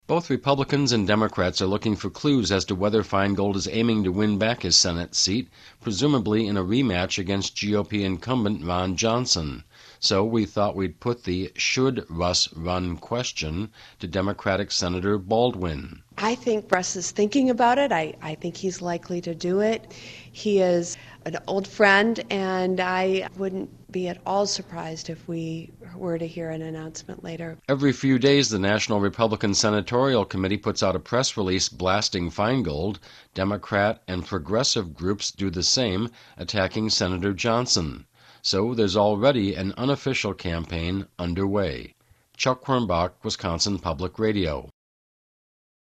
Both Republicans and Democrats are looking for clues as to whether Feingold is aiming to win back his Senate seat, presumably in a rematch against GOP incumbent Ron Johnson. So we thought we'd put the "should Russ run" question to Democratic Senator Baldwin. I think Russ is thinking about it. I think he's likely to do it. He is an old friend, and I wouldn't be at all surprised if we were to hear an announcement later. Every few days, the National Republican Senatorial Committee puts out a press release blasting Feingold. Democrat and progressive groups do the same, attacking Senator Johnson. So there's already an unofficial campaign underway. Chuck Quirmbach, Wisconsin Public Radio.